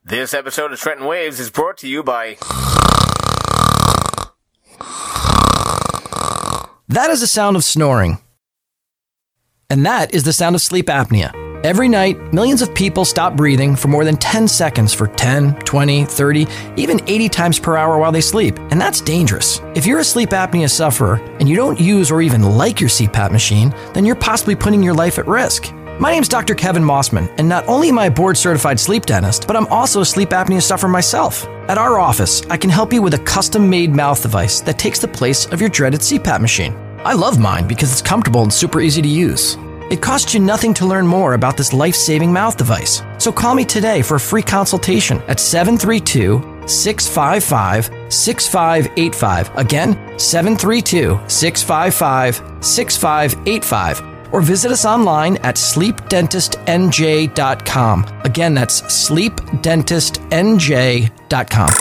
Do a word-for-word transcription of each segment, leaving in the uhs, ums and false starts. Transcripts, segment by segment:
This episode of Trenton Waves is brought to you by... That is the sound of snoring. And that is the sound of sleep apnea. Every night, millions of people stop breathing for more than ten seconds for ten, twenty, thirty, even eighty times per hour while they sleep. And that's dangerous. If you're a sleep apnea sufferer and you don't use or even like your C PAP machine, then you're possibly putting your life at risk. My name's Doctor Kevin Mossman, and not only am I a board-certified sleep dentist, but I'm also a sleep apnea sufferer myself. At our office, I can help you with a custom-made mouth device that takes the place of your dreaded C PAP machine. I love mine because it's comfortable and super easy to use. It costs you nothing to learn more about this life-saving mouth device. So call me today for a free consultation at seven three two, six five five, six five eight five. Again, seven three two, six five five, six five eight five. Or visit us online at sleep dentist n j dot com. Again, that's sleep dentist n j dot com.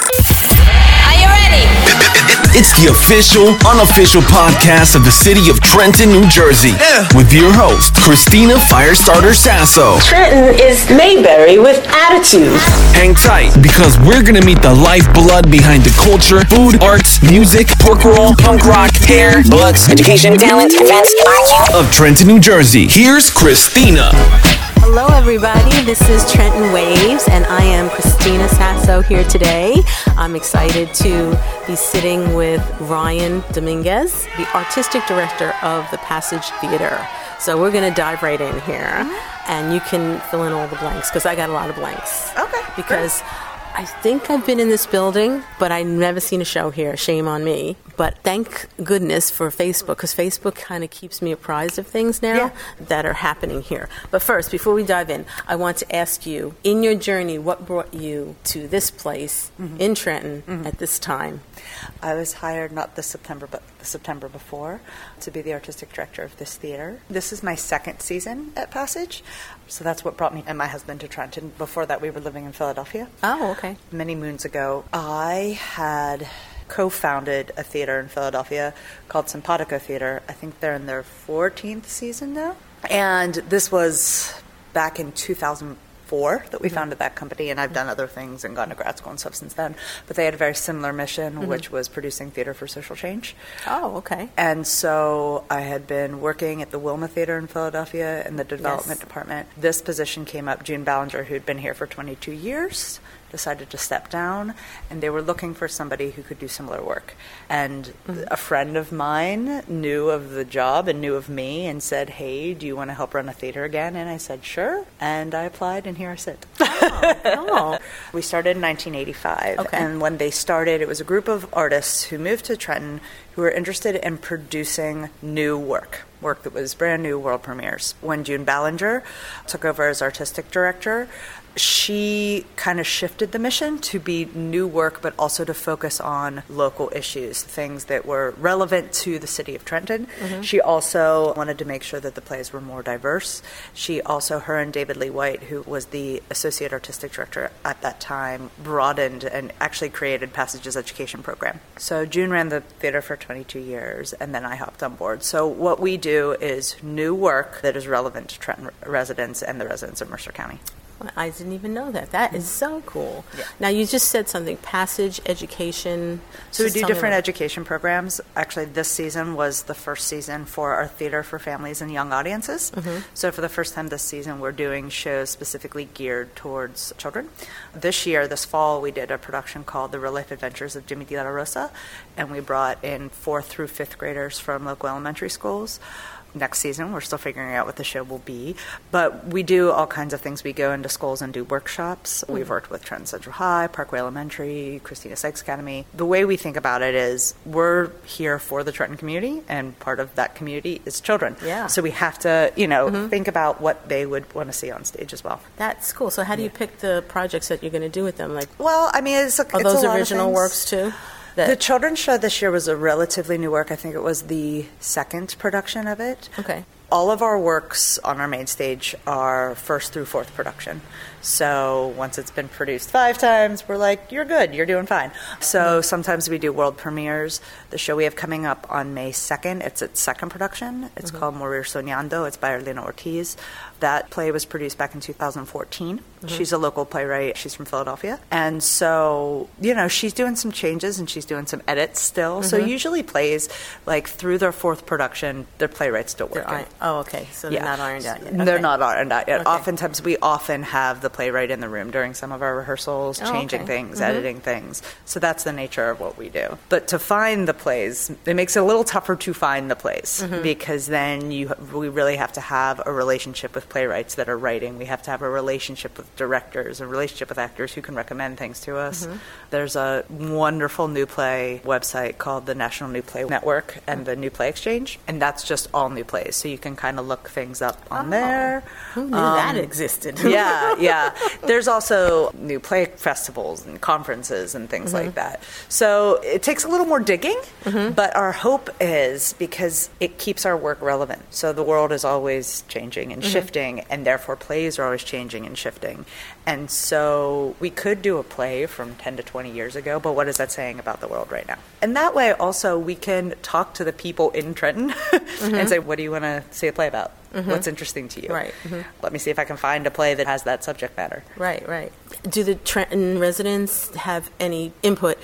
Are you ready? It's the official, unofficial podcast of the city of Trenton, New Jersey. Yeah. With your host, Christina Firestarter Sasso. Trenton is Mayberry with attitude. Hang tight, because we're gonna meet the lifeblood behind the culture, food, arts, music, pork roll, punk rock, hair, books, education, talent, events, of Trenton, New Jersey. Here's Christina. Hello, everybody. This is Trenton Waves, and I am Christina Sasso here today. I'm excited to be sitting with Ryan Dominguez, the artistic director of the Passage Theater. So we're going to dive right in here, and you can fill in all the blanks, because I got a lot of blanks. Okay. Because I think I've been in this building, but I've never seen a show here. Shame on me. But thank goodness for Facebook, because Facebook kind of keeps me apprised of things now yeah. that are happening here. But first, before we dive in, I want to ask you, in your journey, what brought you to this place mm-hmm. in Trenton mm-hmm. at this time? I was hired not this September, but the September before, to be the artistic director of this theater. This is my second season at Passage, so that's what brought me and my husband to Trenton. Before that, we were living in Philadelphia. Oh, okay. Many moons ago, I had co-founded a theater in Philadelphia called Simpatico Theater. I think they're in their fourteenth season now. And this was back in two thousand four that we mm-hmm. founded that company, and I've done other things and gone to grad school and stuff since then. But they had a very similar mission, mm-hmm. which was producing theater for social change. Oh, okay. And so I had been working at the Wilma Theater in Philadelphia in the development yes. department. This position came up. June Ballinger, who'd been here for twenty-two years, decided to step down, and they were looking for somebody who could do similar work. And mm-hmm. a friend of mine knew of the job and knew of me and said, hey, do you want to help run a theater again? And I said, sure. And I applied, and here I sit. Oh, oh. We started in nineteen eighty-five, okay. and when they started, it was a group of artists who moved to Trenton who were interested in producing new work, work that was brand new, world premieres. When June Ballinger took over as artistic director, she kind of shifted the mission to be new work, but also to focus on local issues, things that were relevant to the city of Trenton. Mm-hmm. She also wanted to make sure that the plays were more diverse. She also, her and David Lee White, who was the associate artistic director at that time, broadened and actually created Passage's education program. So June ran the theater for twenty-two years, and then I hopped on board. So what we do is new work that is relevant to Trenton residents and the residents of Mercer County. I didn't even know that. That is so cool. Yeah. Now, you just said something, Passage, education. So we Just do tell me different what- education programs. Actually, this season was the first season for our Theater for Families and Young Audiences. Mm-hmm. So for the first time this season, we're doing shows specifically geared towards children. This year, this fall, we did a production called The Real Life Adventures of Jimmy De La Rosa, and we brought in fourth through fifth graders from local elementary schools. Next season, we're still figuring out what the show will be, but we do all kinds of things. We go into schools and do workshops. Mm-hmm. We've worked with Trenton Central High, Parkway Elementary, Christina Sykes Academy. The way we think about it is we're here for the Trenton community, and part of that community is children. Yeah. So we have to, you know, Mm-hmm. think about what they would want to see on stage as well. That's cool. So how do you pick the projects that you're going to do with them? Like, Well, I mean, it's a, are it's those a lot of original things. works too? That- The children's show this year was a relatively new work. I think it was the second production of it. Okay. All of our works on our main stage are first through fourth production. So once it's been produced five times, we're like, you're good, you're doing fine. So sometimes we do world premieres. The show we have coming up on May second, it's its second production. It's mm-hmm. called Morir Soñando. It's by Arlena Ortiz. That play was produced back in two thousand fourteen. Mm-hmm. She's a local playwright. She's from Philadelphia. And so, you know, she's doing some changes and she's doing some edits still. Mm-hmm. So usually plays, like through their fourth production, their playwright's still working. Iron- oh, okay. So they're yeah. not ironed out yet. Okay. They're not ironed out yet. Okay. Oftentimes, we often have the playwright in the room during some of our rehearsals, oh, changing okay. things, mm-hmm. editing things. So that's the nature of what we do. But to find the plays, it makes it a little tougher to find the plays mm-hmm. because then you we really have to have a relationship with playwrights that are writing. We have to have a relationship with directors, a relationship with actors who can recommend things to us. Mm-hmm. There's a wonderful new play website called the National New Play Network and the New Play Exchange, and that's just all new plays. So you can kind of look things up on oh, there. Who knew um, that existed? yeah, yeah. There's also new play festivals and conferences and things mm-hmm. like that. So it takes a little more digging, mm-hmm. but our hope is because it keeps our work relevant. So the world is always changing and mm-hmm. shifting, and therefore plays are always changing and shifting. And so we could do a play from ten to twenty years ago, but what is that saying about the world right now? And that way also we can talk to the people in Trenton mm-hmm. and say, what do you want to see a play about? Mm-hmm. What's interesting to you? Right. Mm-hmm. Let me see if I can find a play that has that subject matter. Right, right. Do the Trenton residents have any input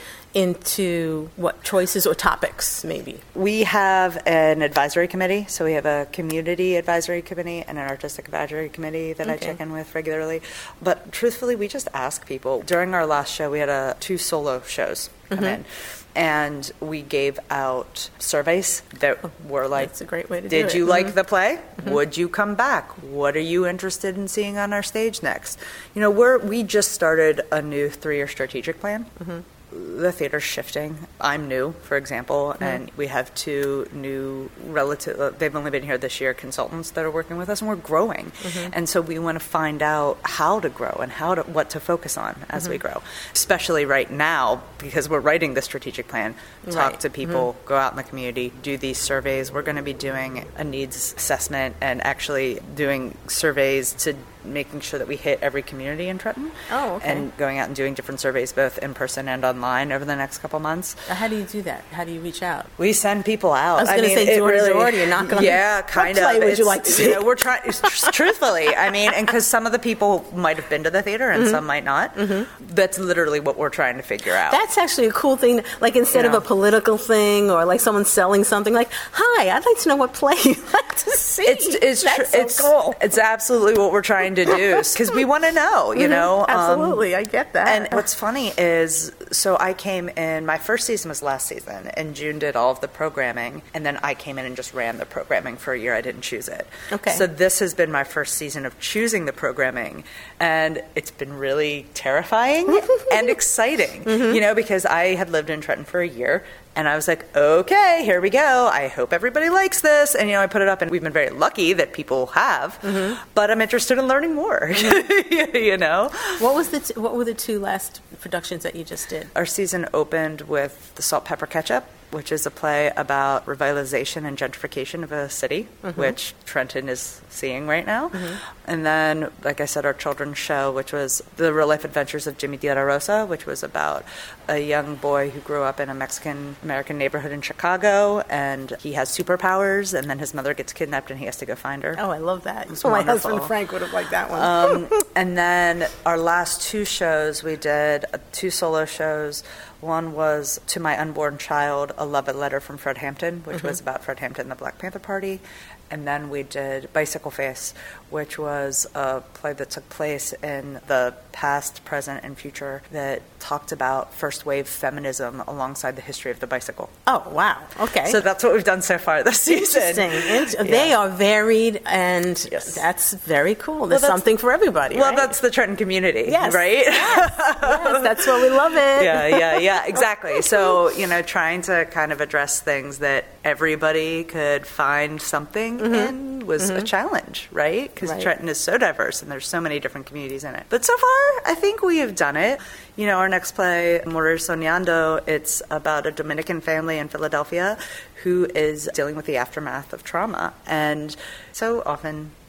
into what choices or topics, maybe? We have an advisory committee. So we have a community advisory committee and an artistic advisory committee that okay. I check in with regularly. But truthfully, we just ask people. During our last show, we had a, two solo shows come mm-hmm. in. And we gave out surveys that were like, that's a great way to did do it. you mm-hmm. like the play? Mm-hmm. Would you come back? What are you interested in seeing on our stage next? You know, we're we just started a new three-year strategic plan. Mm-hmm. The theater's shifting. I'm new, for example, mm-hmm. and we have two new relative, uh, they've only been here this year, consultants that are working with us, and we're growing. Mm-hmm. And so we want to find out how to grow and how to, what to focus on as mm-hmm. we grow, especially right now, because we're writing the strategic plan. Talk right. to people, mm-hmm. go out in the community, do these surveys. We're going to be doing a needs assessment and actually doing surveys to making sure that we hit every community in Trenton. Oh, okay. And going out and doing different surveys, both in person and online, over the next couple months. How do you do that? How do you reach out? We send people out. I was going to say door to door. You're not going to. Yeah, kind what of. Play would you like to see? You know, we're trying. Truthfully, I mean, and because some of the people might have been to the theater and mm-hmm. some might not. Mm-hmm. That's literally what we're trying to figure out. That's actually a cool thing. Like instead you know. of a political thing or like someone selling something, like, "Hi, I'd like to know what play you'd like to see." It's it's That's tr- so it's cool. It's absolutely what we're trying to do because we want to know. You mm-hmm. know, absolutely, um, I get that. And what's funny is, so I came in. My first season was last season, and June did all of the programming, and then I came in and just ran the programming for a year. I didn't choose it. Okay. So this has been my first season of choosing the programming, and it's been really terrifying and exciting. Mm-hmm. You know, because I had lived in Trenton for a year. And I was like, okay, here we go. I hope everybody likes this. And, you know, I put it up, and we've been very lucky that people have. Mm-hmm. But I'm interested in learning more, mm-hmm. you know? What was the t- what were the two last productions that you just did? Our season opened with The Salt, Pepper, Ketchup, which is a play about revitalization and gentrification of a city, mm-hmm. which Trenton is seeing right now. Mm-hmm. And then, like I said, our children's show, which was The Real Life Adventures of Jimmy De La Rosa, which was about a young boy who grew up in a Mexican-American neighborhood in Chicago, and he has superpowers, and then his mother gets kidnapped, and he has to go find her. Oh, I love that. It's oh, my wonderful. husband Frank would have liked that one. um, and then our last two shows, we did uh, two solo shows. One was To My Unborn Child, A Love Letter from Fred Hampton, which mm-hmm. was about Fred Hampton and the Black Panther Party. And then we did Bicycle Face, which was a play that took place in the past, present, and future that talked about first wave feminism alongside the history of the bicycle. Oh, wow. Okay. So that's what we've done so far this season. Interesting. They yeah. are varied, and yes. that's very cool. There's well, something for everybody, Well, right? that's the Trenton community, yes. right? Yes. yes, that's what we love it. Yeah, yeah, yeah, exactly. So, you know, trying to kind of address things that everybody could find something mm-hmm. in was mm-hmm. a challenge, right? Because right. Trenton is so diverse and there's so many different communities in it. But so far, I think we have done it. You know, our next play, Morir Soñando, it's about a Dominican family in Philadelphia who is dealing with the aftermath of trauma. And so often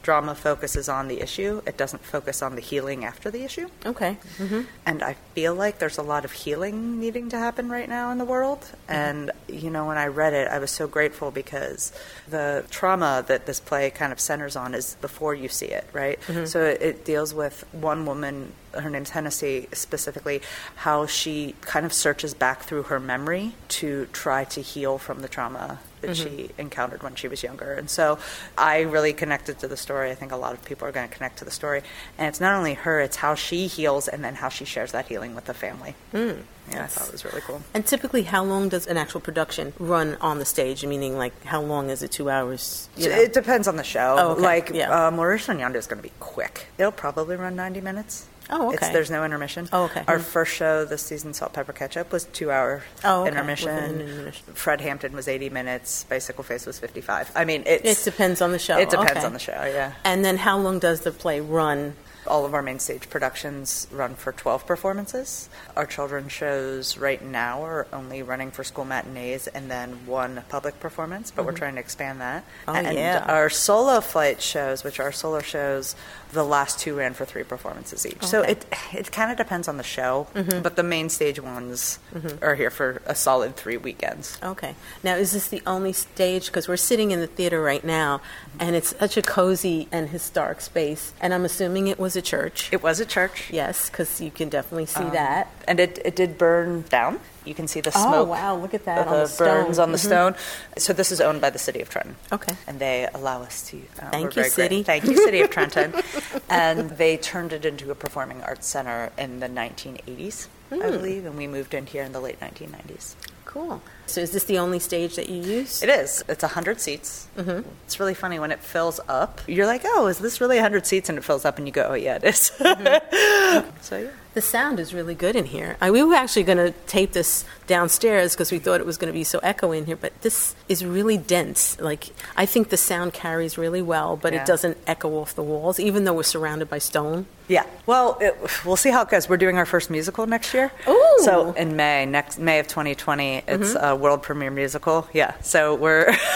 drama focuses on the issue. It doesn't focus on the healing after the issue. Okay. Mm-hmm. And I feel like there's a lot of healing needing to happen right now in the world. Mm-hmm. And, you know, when I read it, I was so grateful because the trauma that this play kind of centers on is before you see it, right? Mm-hmm. So it, it deals with one woman, her name's Hennessy, specifically, how she kind of searches back through her memory to try to heal from the trauma that mm-hmm. she encountered when she was younger. And so I really connected to the story. I think a lot of people are going to connect to the story. And it's not only her, it's how she heals and then how she shares that healing with the family. Mm. Yeah, I thought it was really cool. And typically, how long does an actual production run on the stage? Meaning, like, how long is it? Two hours? You know? It depends on the show. Oh, okay. Like, yeah. uh, Maurice Soñando is going to be quick. It'll probably run ninety minutes. Oh, okay. It's, there's no intermission. Oh, okay. Our mm-hmm. first show this season, Salt, Pepper, Ketchup, was two-hour oh, okay. intermission. intermission. Fred Hampton was eighty minutes. Bicycle Face was fifty-five. I mean, it's, it depends on the show. It depends okay. on the show, yeah. And then how long does the play run? All of our main stage productions run for twelve performances. Our children's shows right now are only running for school matinees and then one public performance, but mm-hmm. we're trying to expand that. Oh, and yeah. our solo flight shows, which are solo shows, the last two ran for three performances each. Okay. So it it kind of depends on the show, mm-hmm. but the main stage ones mm-hmm. are here for a solid three weekends. Okay. Now, is this the only stage? Because we're sitting in the theater right now, and it's such a cozy and historic space, and I'm assuming it was a church. It was a church. Yes, because you can definitely see um, that. And it, it did burn down. You can see the smoke. Oh, wow, look at that on the, the burns stone. on the mm-hmm. stone. So this is owned by the City of Trenton. Okay. And they allow us to... Uh, Thank you, you, City. Thank you, City of Trenton. And they turned it into a performing arts center in the nineteen eighties, mm. I believe, and we moved in here in the late nineteen nineties. Cool. So is this the only stage that you use? It is. It's one hundred seats. Mm-hmm. It's really funny when it fills up. You're like, oh, is this really one hundred seats? And it fills up and you go, oh, yeah, it is. Mm-hmm. So, yeah. The sound is really good in here. I, we were actually going to tape this downstairs because we thought it was going to be so echoey in here, but this is really dense. Like, I think the sound carries really well, but yeah. it doesn't echo off the walls, even though we're surrounded by stone. Yeah. Well, it, we'll see how it goes. We're doing our first musical next year. Ooh. So in May, next May of twenty twenty, it's mm-hmm. a world premiere musical. Yeah. So we're... um,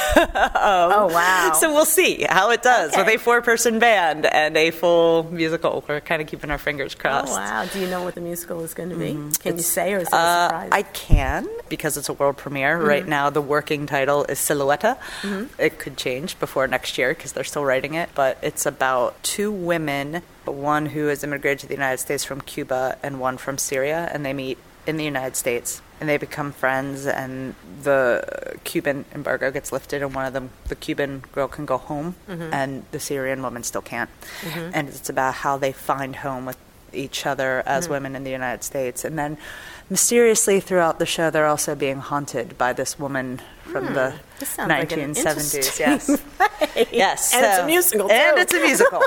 oh, wow. So we'll see how it does okay. with a four-person band and a full musical. We're kind of keeping our fingers crossed. Oh, wow. Do you know what the musical is going to be? Mm-hmm. Can it's, you say, or is it a uh, surprise? I can, because it's a world premiere. Mm-hmm. Right now, the working title is Silhouetta. Mm-hmm. It could change before next year because they're still writing it, but it's about two women, one who has immigrated to the United States from Cuba and one from Syria, and they meet in the United States, and they become friends, and the Cuban embargo gets lifted, and one of them, the Cuban girl, can go home, mm-hmm. and the Syrian woman still can't. Mm-hmm. And it's about how they find home with each other as mm-hmm. women in the United States. And then mysteriously throughout the show, they're also being haunted by this woman from mm. the nineteen seventies. Like yes. Yes. And so, it's a musical, too. And it's a musical.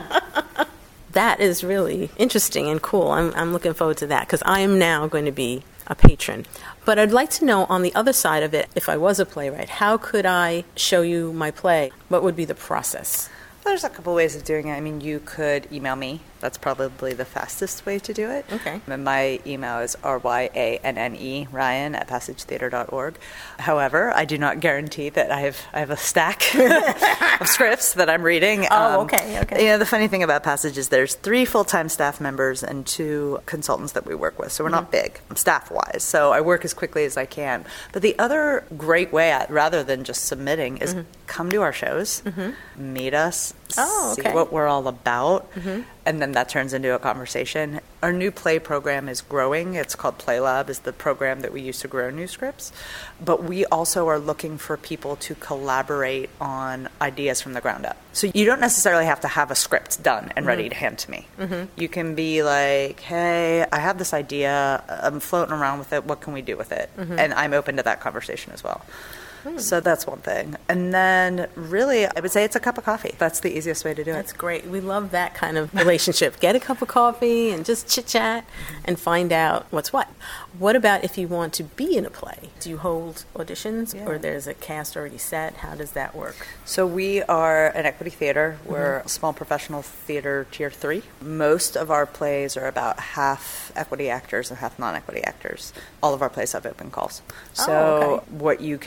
That is really interesting and cool. I'm, I'm looking forward to that because I am now going to be a patron. But I'd like to know on the other side of it, if I was a playwright, how could I show you my play? What would be the process? There's a couple ways of doing it. I mean, you could email me. That's probably the fastest way to do it. Okay. And my email is R Y A N N E, Ryan, at passage theater dot org. However, I do not guarantee that I have I have a stack of scripts that I'm reading. Oh, um, okay, okay. You know, the funny thing about Passage is there's three full-time staff members and two consultants that we work with. So we're mm-hmm. not big staff-wise. So I work as quickly as I can. But the other great way, at, rather than just submitting, is mm-hmm. come to our shows, mm-hmm. meet us, oh, okay. see what we're all about, mm-hmm. and then that turns into a conversation. Our new play program is growing. It's called Play Lab, is the program that we use to grow new scripts. But we also are looking for people to collaborate on ideas from the ground up. So you don't necessarily have to have a script done and mm-hmm. ready to hand to me. Mm-hmm. You can be like, hey, I have this idea. I'm floating around with it. What can we do with it? Mm-hmm. And I'm open to that conversation as well. Hmm. So that's one thing. And then really, I would say it's a cup of coffee. That's the easiest way to do it. That's great. We love that kind of relationship. Get a cup of coffee and just chit-chat mm-hmm. and find out what's what. What about if you want to be in a play? Do you hold auditions yeah. or there's a cast already set? How does that work? So we are an equity theater. We're mm-hmm. a small professional theater tier three. Most of our plays are about half equity actors and half non-equity actors. All of our plays have open calls. So oh, okay. what you can do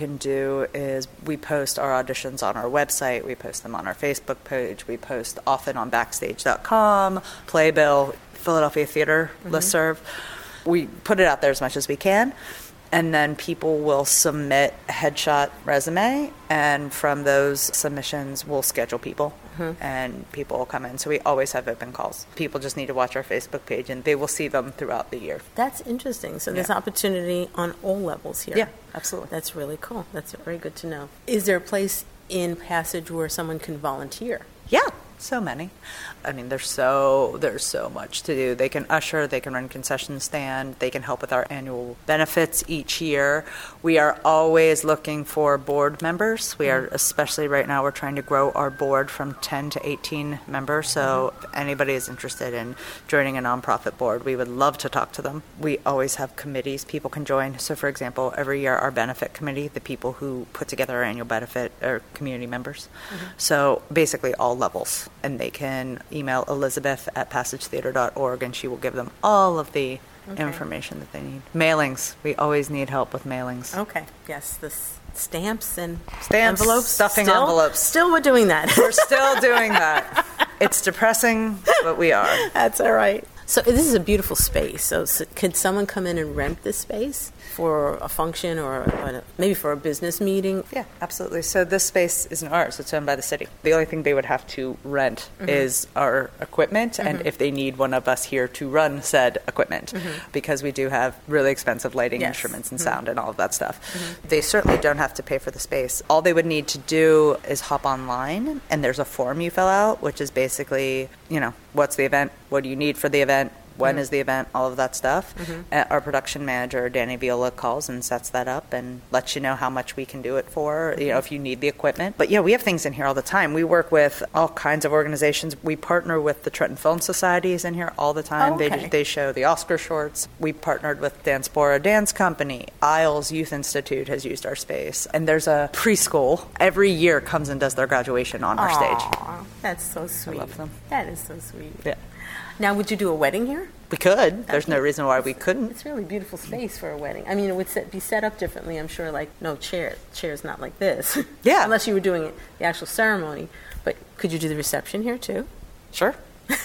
do is we post our auditions on our website. We post them on our Facebook page. We post often on backstage dot com, Playbill, Philadelphia Theater mm-hmm. listserv. We put it out there as much as we can. And then people will submit a headshot resume, and from those submissions, we'll schedule people, mm-hmm. and people will come in. So we always have open calls. People just need to watch our Facebook page, and they will see them throughout the year. That's interesting. So there's Yeah. opportunity on all levels here. Yeah, absolutely. That's really cool. That's very good to know. Is there a place in Passage where someone can volunteer? Yeah, so many. I mean, there's so there's so much to do. They can usher, they can run concession stand, they can help with our annual benefits each year. We are always looking for board members. We are, especially right now, we're trying to grow our board from ten to eighteen members. So if anybody is interested in joining a nonprofit board, we would love to talk to them. We always have committees people can join. So for example, every year our benefit committee, the people who put together our annual benefit are community members. Mm-hmm. So basically all levels. And they can email Elizabeth at passage theater dot org, and she will give them all of the okay. information that they need. Mailings. We always need help with mailings. Okay. Yes, the s- stamps and stamps, envelopes. stuffing still, envelopes. Still we're doing that. We're still doing that. It's depressing, but we are. That's all right. So this is a beautiful space. So, so could someone come in and rent this space for a function or a, maybe for a business meeting? Yeah, absolutely. So this space isn't ours. It's owned by the city. The only thing they would have to rent mm-hmm. is our equipment, mm-hmm. and if they need one of us here to run said equipment, mm-hmm. because we do have really expensive lighting yes. instruments and mm-hmm. sound and all of that stuff. Mm-hmm. They certainly don't have to pay for the space. All they would need to do is hop online, and there's a form you fill out, which is basically, you know, what's the event? What do you need for the event? When mm-hmm. is the event? All of that stuff. Mm-hmm. Uh, our production manager, Danny Viola, calls and sets that up and lets you know how much we can do it for, mm-hmm. you know, if you need the equipment. But yeah, we have things in here all the time. We work with all kinds of organizations. We partner with the Trenton Film Societies in here all the time. Oh, okay. They they show the Oscar shorts. We partnered with Danspora Dance Company. Isles Youth Institute has used our space. And there's a preschool every year comes and does their graduation on our Aww, stage. That's so sweet. I love them. That is so sweet. Yeah. Now, would you do a wedding here? We could. There's no reason why we couldn't. It's really beautiful space for a wedding. I mean, it would set, be set up differently, I'm sure, like no chair. Chairs not like this. Yeah. Unless you were doing it, the actual ceremony. But could you do the reception here, too? Sure.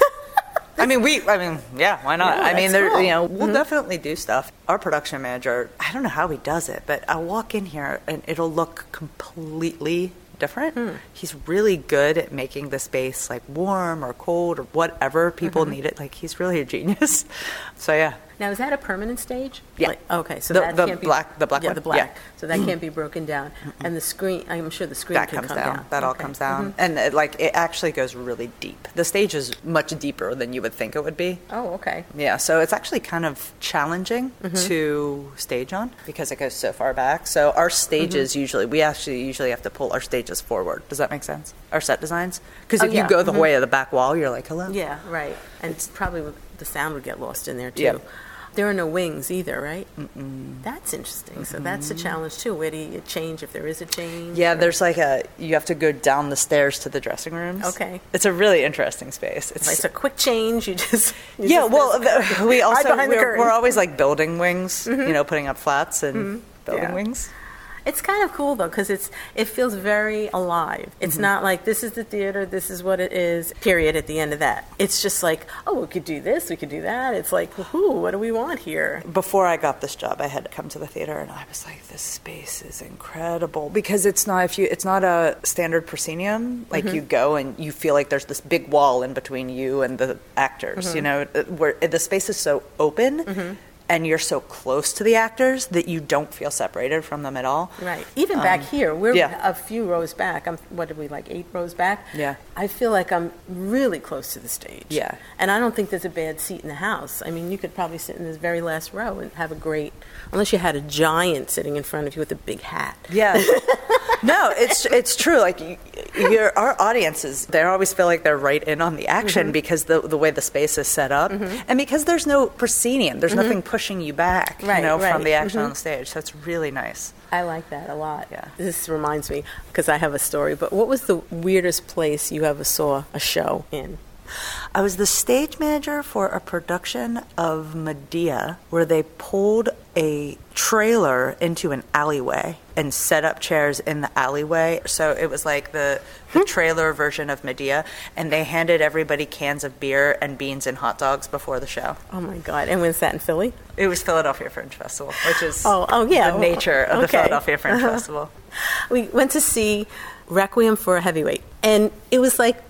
I mean, we, I mean, yeah, why not? Yeah, I mean, there, cool. you know, we'll mm-hmm. definitely do stuff. Our production manager, I don't know how he does it, but I'll walk in here and it'll look completely different. Mm. He's really good at making the space like warm or cold or whatever people mm-hmm. need it. Like, he's really a genius. So yeah. Now, is that a permanent stage? Yeah. Like, okay, so the, that the can't black, be the black yeah, one. the black. Yeah. So that can't be broken down. And the screen, I'm sure the screen that can comes come down. down. That all okay. comes down, mm-hmm. and it, like it actually goes really deep. The stage is much deeper than you would think it would be. Oh, okay. Yeah, so it's actually kind of challenging mm-hmm. to stage on because it goes so far back. So our stages mm-hmm. usually, we actually usually have to pull our stages forward. Does that make sense? Our set designs? Because if oh, yeah. you go the mm-hmm. way of the back wall, you're like, hello? Yeah, right. And it's probably the sound would get lost in there, too. Yeah. There are no wings either, right? Mm-mm. That's interesting. Mm-hmm. So that's a challenge, too. Where do you change if there is a change? Yeah, or? there's like a, you have to go down the stairs to the dressing rooms. Okay. It's a really interesting space. It's, it's a quick change. You just. You yeah, just well, the, we also, we're, we're always like building wings, mm-hmm. you know, putting up flats and mm-hmm. building yeah. wings. It's kind of cool, though, because it's it feels very alive. It's mm-hmm. not like this is the theater, this is what it is, period, at the end of that. It's just like, oh, we could do this, we could do that. It's like, whoo, what do we want here? Before I got this job, I had to come to the theater, and I was like, this space is incredible. Because it's not if you it's not a standard proscenium. Like, mm-hmm. you go and you feel like there's this big wall in between you and the actors, mm-hmm. you know, where the space is so open. Mm-hmm. And you're so close to the actors that you don't feel separated from them at all. Right. Even um, back here, we're yeah. a few rows back. I'm, what are we, like eight rows back? Yeah. I feel like I'm really close to the stage. Yeah. And I don't think there's a bad seat in the house. I mean, you could probably sit in this very last row and have a great, unless you had a giant sitting in front of you with a big hat. Yeah. No, it's it's true. Like, your our audiences, they always feel like they're right in on the action mm-hmm. because the the way the space is set up, mm-hmm. and because there's no proscenium, there's mm-hmm. nothing pushing you back, right, you know, right. from the action mm-hmm. on the stage. So it's really nice. I like that a lot. Yeah. This reminds me, because I have a story, but what was the weirdest place you ever saw a show in? I was the stage manager for a production of Medea where they pulled a trailer into an alleyway and set up chairs in the alleyway. So it was like the, the trailer version of Medea, and they handed everybody cans of beer and beans and hot dogs before the show. Oh my God! And was that in Philly? It was Philadelphia Fringe Festival, which is oh, oh yeah, the nature of okay. the Philadelphia Fringe uh-huh. Festival. We went to see Requiem for a Heavyweight, and it was like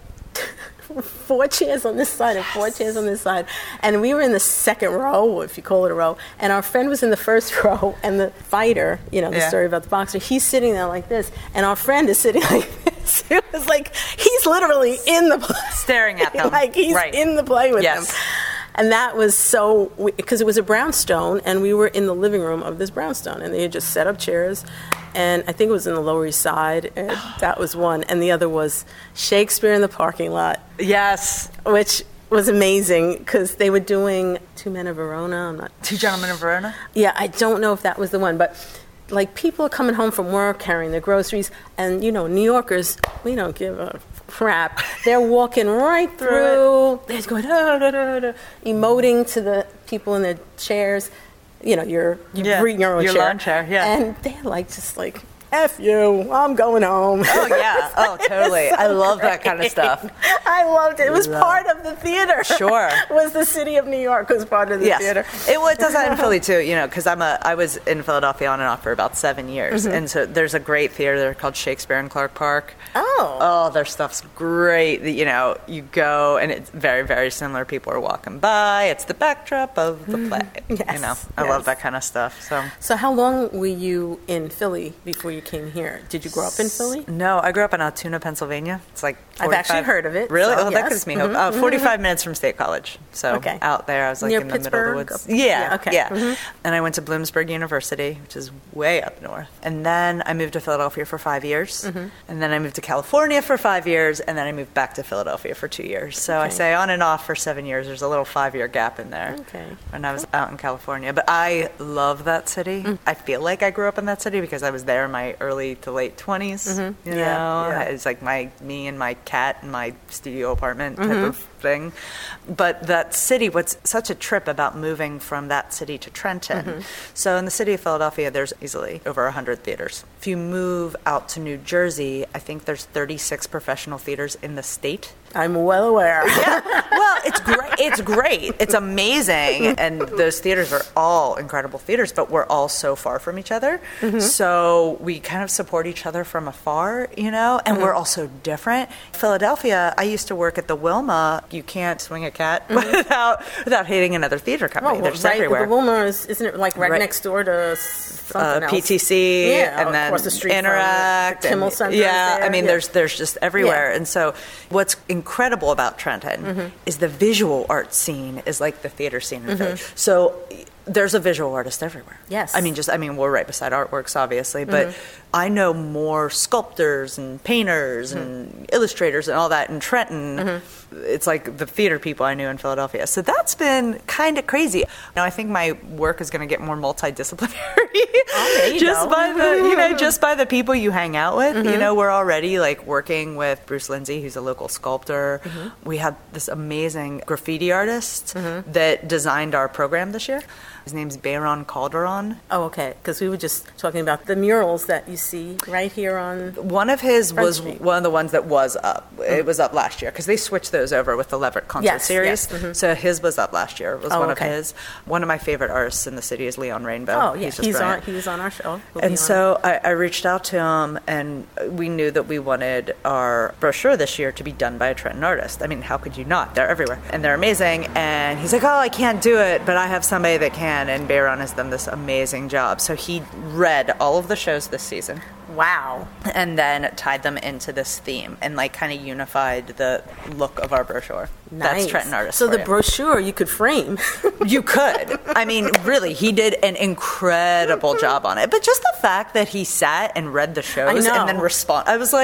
four chairs on this side and four yes. chairs on this side, and we were in the second row, if you call it a row, and our friend was in the first row, and the fighter, you know, the yeah. story about the boxer, he's sitting there like this, and our friend is sitting like this. It was like he's literally in the play. Staring at them. Like he's right. in the play with yes. them. And that was so, because it was a brownstone, and we were in the living room of this brownstone, and they had just set up chairs, and I think it was in the Lower East Side, and that was one, and the other was Shakespeare in the parking lot. Yes. Which was amazing, because they were doing Two Men of Verona. I'm not Two Gentlemen of Verona? Yeah, I don't know if that was the one, but like people are coming home from work carrying their groceries, and you know, New Yorkers, we don't give a crap. They're walking right through. They're going da, da, da, da, emoting to the people in their chairs. You know, you're you yeah, bring your own your chair. lawn chair, yeah. And they're like just like, F you, I'm going home. Oh yeah, oh totally. So I love great. that kind of stuff. I loved it. It was love. part of the theater. Sure. Was the city of New York was part of the yes. theater. It, well, it does that in Philly too, you know, because I'm a I was in Philadelphia on and off for about seven years, mm-hmm. and so there's a great theater there called Shakespeare in Clark Park. Oh. Oh, their stuff's great. You know, you go and it's very very similar. People are walking by. It's the backdrop of the play. Mm-hmm. Yes. You know, I yes. love that kind of stuff. So. So how long were you in Philly before you came here? Did you grow up in Philly? No, I grew up in Altoona, Pennsylvania. It's like I've actually heard of it. Really? So, oh, yes. that gives me mm-hmm. hope. Uh, forty-five minutes from State College. So okay. out there, I was like Near in the Pittsburgh? middle of the woods. Yeah, Yeah, okay. yeah. Mm-hmm. And I went to Bloomsburg University, which is way up north. And then I moved to Philadelphia for five years. Mm-hmm. And then I moved to California for five years. And then I moved back to Philadelphia for two years. So okay. I say on and off for seven years. There's a little five-year gap in there. Okay. When I was out in California. But I love that city. Mm. I feel like I grew up in that city because I was there in my early to late twenties. Mm-hmm. You yeah. know? Yeah. It's like my me and my cat in my studio apartment type mm-hmm. of thing. But that city, what's such a trip about moving from that city to Trenton. Mm-hmm. So in the city of Philadelphia, there's easily over one hundred theaters. If you move out to New Jersey, I think there's thirty-six professional theaters in the state. I'm well aware. Yeah. Well, it's great. It's great. It's amazing. And those theaters are all incredible theaters, but we're all so far from each other. Mm-hmm. So we kind of support each other from afar, you know, and mm-hmm. we're also different. Philadelphia, I used to work at the Wilma. You can't swing a cat mm-hmm. without without hitting another theater company. Oh, They're well, just right, everywhere. The Wilma is, isn't it like right, right. next door to something uh, else? P T C, yeah, and then across the street Interact, from the Kimmel and, Center. yeah, there. I mean, yeah. there's there's just everywhere. Yeah. And so, what's incredible about Trenton mm-hmm. is the visual art scene is like the theater scene in mm-hmm. Philly. So there's a visual artist everywhere. Yes. I mean, just I mean, we're right beside Artworks, obviously, but mm-hmm. I know more sculptors and painters mm-hmm. and illustrators and all that in Trenton. Mm-hmm. It's like the theater people I knew in Philadelphia. So that's been kind of crazy. Now I think my work is going to get more multidisciplinary. Oh, there you just go. by the you know just by the people you hang out with. Mm-hmm. You know, we're already like working with Bruce Lindsay, who's a local sculptor. Mm-hmm. We have this amazing graffiti artist mm-hmm. that designed our program this year. His name's Bayron Calderon. Oh, okay. Because we were just talking about the murals that you see right here on. One of his Front was Street. one of the ones that was up. Mm-hmm. It was up last year because they switched those over with the Leverett concert yes, series. Yes. Mm-hmm. So his was up last year. It was oh, one okay. of his. One of my favorite artists in the city is Leon Rainbow. Oh, yeah. He's, just he's brilliant. on. He was on our show. He'll and so I, I reached out to him, and we knew that we wanted our brochure this year to be done by a Trenton artist. I mean, how could you not? They're everywhere, and they're amazing. And he's like, "Oh, I can't do it, but I have somebody that can." And Bayron has done this amazing job. So he read all of the shows this season. Wow. And then tied them into this theme and like kind of unified the look of our brochure. Nice. That's Trenton Artist. So for the you. brochure you could frame. You could. I mean, really, he did an incredible job on it. But just the fact that he sat and read the shows I know. and then respond, I was like,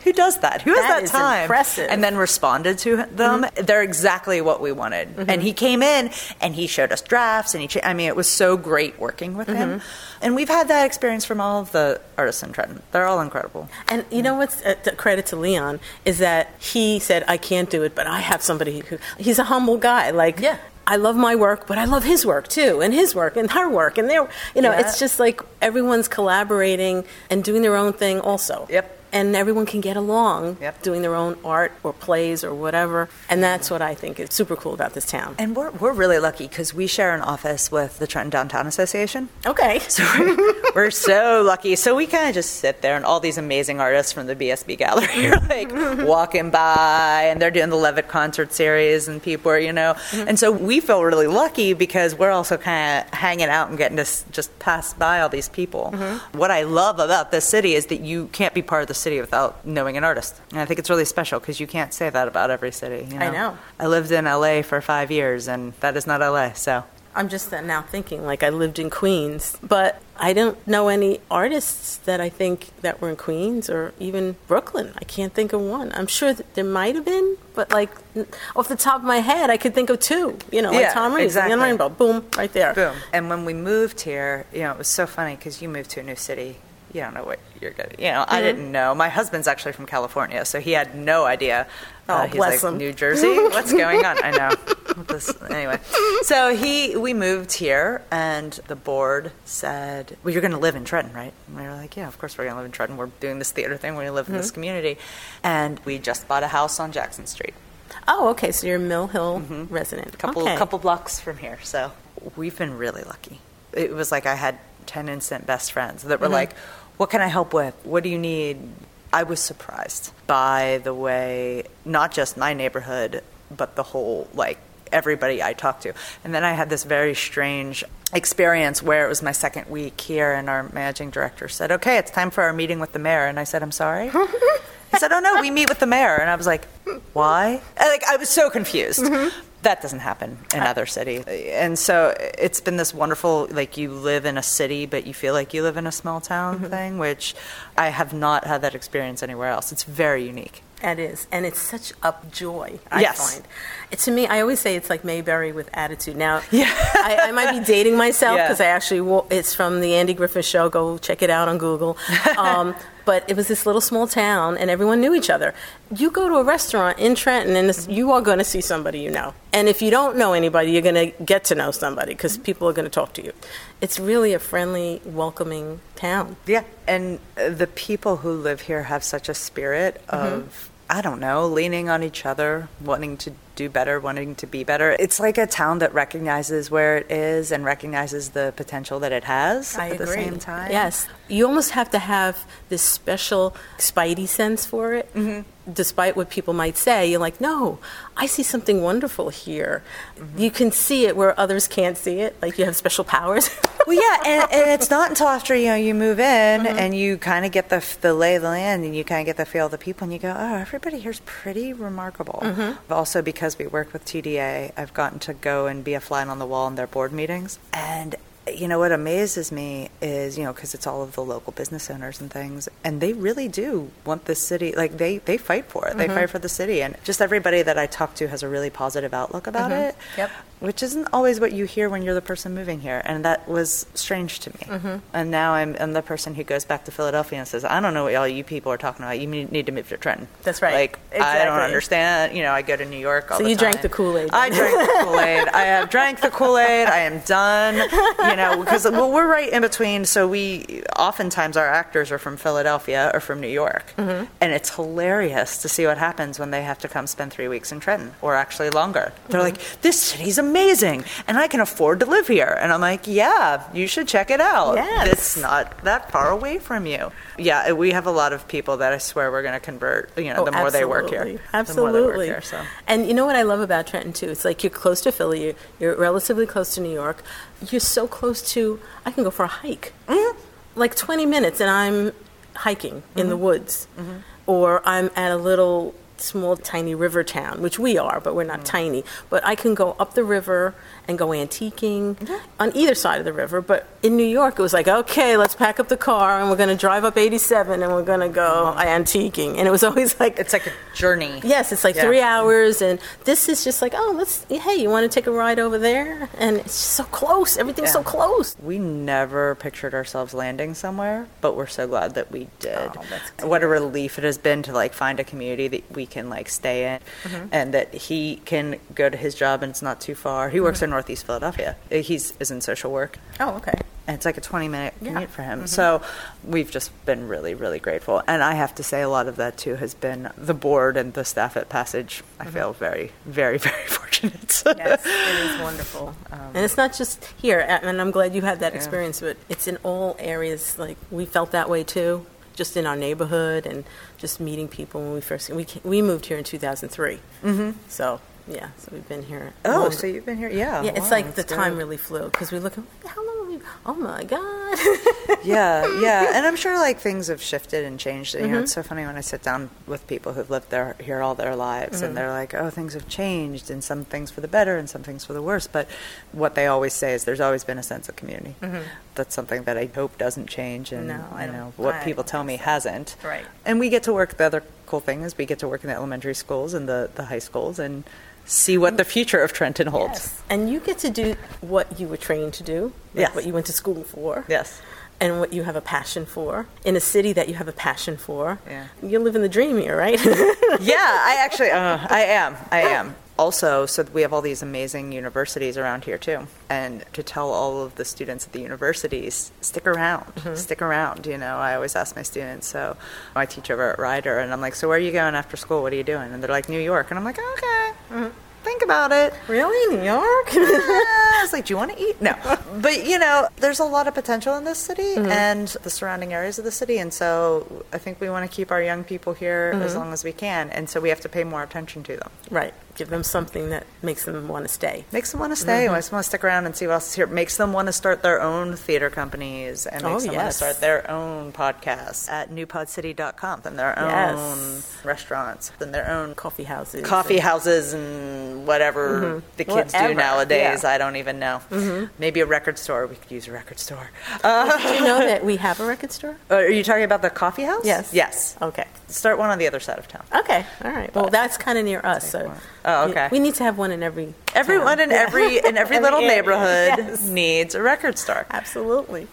who does that? Who has That that is time? impressive. And then responded to them. Mm-hmm. They're exactly what we wanted. Mm-hmm. And he came in and he showed us drafts and he, cha- I mean, it was so great working with mm-hmm. him. And we've had that experience from all of the artists in Trenton. They're all incredible. And you know what's uh, t- credit to Leon is that he said, I can't do it, but I have somebody who, he's a humble guy. Like, yeah. I love my work, but I love his work too, and his work, and her work, and their, you know, yeah. it's just like everyone's collaborating and doing their own thing also. Yep. And everyone can get along yep. doing their own art or plays or whatever. And that's what I think is super cool about this town. And we're, we're really lucky because we share an office with the Trenton Downtown Association. Okay. So we're, we're so lucky. So we kind of just sit there and all these amazing artists from the B S B Gallery are like walking by and they're doing the Levitt concert series and people are, you know. Mm-hmm. And so we feel really lucky because we're also kind of hanging out and getting to s- just pass by all these people. Mm-hmm. What I love about this city is that you can't be part of the city without knowing an artist. And I think it's really special because you can't say that about every city. You know? I know. I lived in L A for five years, and that is not L A, so. I'm just now thinking, like, I lived in Queens, but I don't know any artists that I think that were in Queens or even Brooklyn. I can't think of one. I'm sure that there might have been, but, like, off the top of my head, I could think of two. You know, yeah, like Tom Reeves, exactly. and Rainbow, boom, right there. Boom. And when we moved here, you know, it was so funny because you moved to a new city. You don't know what you're going to, you know, mm-hmm. I didn't know. My husband's actually from California, so he had no idea. Oh, uh, he's bless like, him. New Jersey? What's going on? I know. This, anyway, so he, we moved here, and the board said, well, you're going to live in Trenton, right? And we were like, yeah, of course we're going to live in Trenton. We're doing this theater thing. We're going to live mm-hmm. in this community. And we just bought a house on Jackson Street. Oh, okay, so you're a Mill Hill mm-hmm. resident. A couple, okay. couple blocks from here, so we've been really lucky. It was like I had ten instant best friends that were mm-hmm. like, what can I help with? What do you need? I was surprised by the way, not just my neighborhood, but the whole, like, everybody I talked to. And then I had this very strange experience where it was my second week here, and our managing director said, okay, it's time for our meeting with the mayor. And I said, I'm sorry? He said, oh, no, we meet with the mayor. And I was like, why? And, like, I was so confused. Mm-hmm. That doesn't happen in other cities. And so it's been this wonderful, like, you live in a city, but you feel like you live in a small town mm-hmm. thing, which I have not had that experience anywhere else. It's very unique. It is, and it's such up joy, I yes. find. It, to me, I always say it's like Mayberry with attitude. Now, yeah. I, I might be dating myself because yeah. I actually, it's from the Andy Griffith Show. Go check it out on Google. Um, but it was this little small town, and everyone knew each other. You go to a restaurant in Trenton, and this, you are going to see somebody you know. And if you don't know anybody, you're going to get to know somebody because people are going to talk to you. It's really a friendly, welcoming town. Yeah, and the people who live here have such a spirit of, mm-hmm. I don't know, leaning on each other, wanting to do better, wanting to be better. It's like a town that recognizes where it is and recognizes the potential that it has I at agree. the same time. Yes. You almost have to have this special spidey sense for it. Mm-hmm. Despite what people might say, you're like, no, I see something wonderful here. Mm-hmm. You can see it where others can't see it, like you have special powers. Well, yeah, and, and it's not until after, you know, you move in mm-hmm. and you kind of get the the lay of the land and you kind of get the feel of the people and you go, oh, everybody here's pretty remarkable. Mm-hmm. Also, because we work with T D A, I've gotten to go and be a fly on the wall in their board meetings. And you know, what amazes me is, you know, because it's all of the local business owners and things, and they really do want this city, like, they, they fight for it. Mm-hmm. They fight for the city. And just everybody that I talk to has a really positive outlook about mm-hmm. it. Yep. Which isn't always what you hear when you're the person moving here. And that was strange to me. Mm-hmm. And now I'm, I'm the person who goes back to Philadelphia and says, I don't know what all you people are talking about. You need to move to Trenton. That's right. Like, exactly. I don't understand. You know, I go to New York all so the time. So you drank the Kool-Aid. I drank the Kool-Aid. I have drank the Kool-Aid. I am done. You know, because, well, we're right in between. So we, oftentimes our actors are from Philadelphia or from New York. Mm-hmm. And it's hilarious to see what happens when they have to come spend three weeks in Trenton, or actually longer. They're mm-hmm. like, this city's amazing. And I can afford to live here. And I'm like, yeah, you should check it out. Yes. It's not that far away from you. Yeah, we have a lot of people that I swear we're going to convert, you know, oh, the more absolutely. they work here. Absolutely. The more they work here, so. And you know what I love about Trenton, too? It's like you're close to Philly. You're, you're relatively close to New York. You're so close to, I can go for a hike. Mm-hmm. Like twenty minutes and I'm hiking mm-hmm. in the woods. Mm-hmm. Or I'm at a little small, tiny river town, which we are, but we're not mm. tiny. But I can go up the river and go antiquing mm-hmm. on either side of the river. But in New York, it was like, okay, let's pack up the car and we're going to drive up eighty-seven and we're going to go mm. antiquing. And it was always like... It's like a journey. Yes, it's like yeah. three hours. And this is just like, oh, let's, hey, you want to take a ride over there? And it's just so close. Everything's yeah. so close. We never pictured ourselves landing somewhere, but we're so glad that we did. Oh, that's what a relief it has been to like find a community that we can like stay in mm-hmm. and that he can go to his job and it's not too far. He works mm-hmm. in Northeast Philadelphia. He's is in social work. Oh, okay. And it's like a twenty minute commute yeah. for him. Mm-hmm. So we've just been really, really grateful. And I have to say a lot of that too has been the board and the staff at Passage. I mm-hmm. feel very, very, very fortunate. Yes, it is wonderful. Um, and it's not just here, and I'm glad you had that yeah. experience, but it's in all areas. Like we felt that way too, just in our neighborhood and just meeting people when we first, we we moved here in two thousand three. Mm-hmm. So. Yeah, so we've been here. Oh, long. so you've been here? Yeah. Yeah, it's wow, like the good. time really flew because we look at how long have we, oh my God. yeah, yeah. And I'm sure like things have shifted and changed. Mm-hmm. You know, it's so funny when I sit down with people who've lived there here all their lives mm-hmm. and they're like, oh, things have changed and some things for the better and some things for the worse. But what they always say is there's always been a sense of community. Mm-hmm. That's something that I hope doesn't change. And no, I you don't, know, what I people tell me so. hasn't. Right. And we get to work, the other cool thing is we get to work in the elementary schools and the, the high schools and see what the future of Trenton holds. Yes. And you get to do what you were trained to do, like yes. what you went to school for. Yes. And what you have a passion for, in a city that you have a passion for. Yeah. You're living the dream here, right? yeah, I actually, uh, I am, I am. Also, so we have all these amazing universities around here too. And to tell all of the students at the universities, stick around, mm-hmm. stick around. You know, I always ask my students, so I teach over at Rider, and I'm like, so where are you going after school? What are you doing? And they're like, New York. And I'm like, okay, mm-hmm. think about it. Really? New York? I was like, do you want to eat? No. But, you know, there's a lot of potential in this city mm-hmm. and the surrounding areas of the city. And so I think we want to keep our young people here mm-hmm. as long as we can. And so we have to pay more attention to them. Right. Give them something that makes them want to stay. Makes them want to stay. Mm-hmm. Makes them want to stick around and see what else is here. Makes them want to start their own theater companies and makes oh, them yes. want to start their own podcasts at new pod city dot com and their yes. own restaurants and their own coffee houses. Coffee and houses and whatever mm-hmm. the kids whatever. do nowadays. Yeah. I don't even know. Mm-hmm. Maybe a record store. We could use a record store. Uh, Did you know that we have a record store? Uh, are you talking about the coffee house? Yes. Yes. Okay. Start one on the other side of town. Okay. All right. Well, that's kind of near us. So oh, okay. We need to have one in every Everyone town. in every in every little area. neighborhood Yes. needs a record store. Absolutely.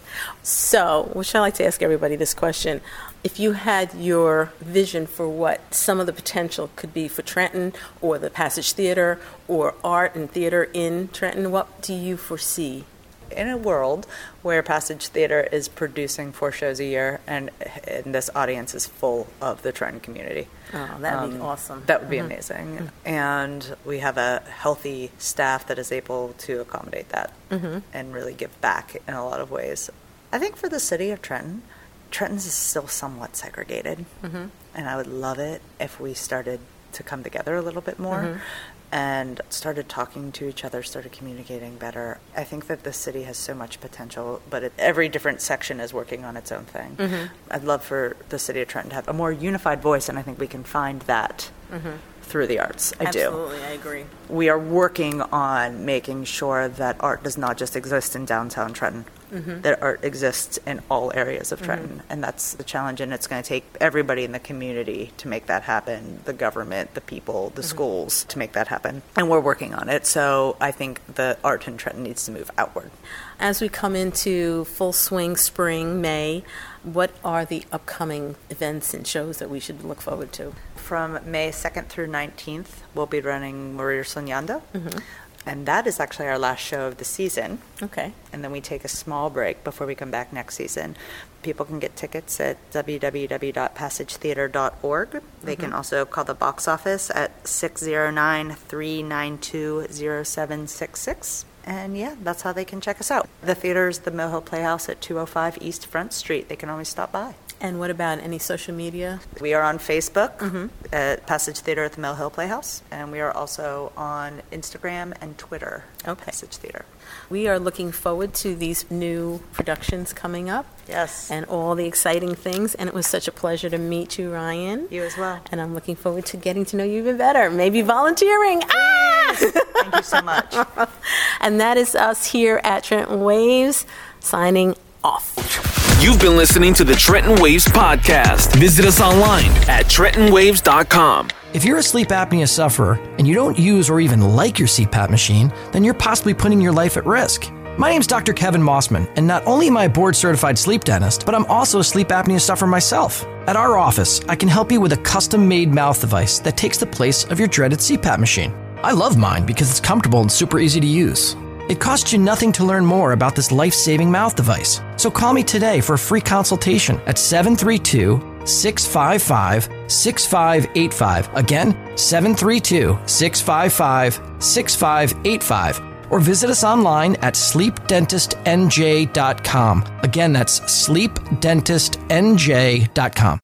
So, which I like to ask everybody this question. If you had your vision for what some of the potential could be for Trenton or the Passage Theater or art and theater in Trenton, what do you foresee? In a world where Passage Theater is producing four shows a year and, and this audience is full of the Trenton community. Oh, that would um, be awesome. That would be mm-hmm. amazing. Mm-hmm. And we have a healthy staff that is able to accommodate that mm-hmm. and really give back in a lot of ways. I think for the city of Trenton, Trenton's is still somewhat segregated. Mm-hmm. And I would love it if we started to come together a little bit more. Mm-hmm. And started talking to each other, started communicating better. I think that the city has so much potential, but it, every different section is working on its own thing. Mm-hmm. I'd love for the city of Trenton to have a more unified voice, and I think we can find that mm-hmm. through the arts. I Absolutely, do. Absolutely, I agree. We are working on making sure that art does not just exist in downtown Trenton, mm-hmm. that art exists in all areas of Trenton, mm-hmm. and that's the challenge, and it's going to take everybody in the community to make that happen, the government, the people, the mm-hmm. schools, to make that happen, and we're working on it, so I think the art in Trenton needs to move outward. As we come into full swing spring, May, what are the upcoming events and shows that we should look forward to? From May second through nineteenth, we'll be running Morir Soñando. Mm-hmm. And that is actually our last show of the season. Okay. And then we take a small break before we come back next season. People can get tickets at w w w dot passage theater dot org. They mm-hmm. can also call the box office at six zero nine, three nine two, zero seven six six. And yeah, that's how they can check us out. The theater is the Mill Hill Playhouse at two oh five East Front Street. They can always stop by. And what about any social media? We are on Facebook Mm-hmm. at Passage Theater at the Mill Hill Playhouse, and we are also on Instagram and Twitter at Okay. Passage Theater. We are looking forward to these new productions coming up. Yes. And all the exciting things. And it was such a pleasure to meet you, Ryan. You as well. And I'm looking forward to getting to know you even better. Maybe volunteering. Ah! Thank you so much. And that is us here at Trenton Waves, signing off. You've been listening to the Trenton Waves podcast. Visit us online at trenton waves dot com. If you're a sleep apnea sufferer and you don't use or even like your C PAP machine, then you're possibly putting your life at risk. My name's Doctor Kevin Mossman, and not only am I a board-certified sleep dentist, but I'm also a sleep apnea sufferer myself. At our office, I can help you with a custom-made mouth device that takes the place of your dreaded C PAP machine. I love mine because it's comfortable and super easy to use. It costs you nothing to learn more about this life-saving mouth device. So call me today for a free consultation at seven three two, six five five, six five eight five. Again, seven three two, six five five, six five eight five. Or visit us online at sleep dentist n j dot com. Again, that's sleep dentist n j dot com.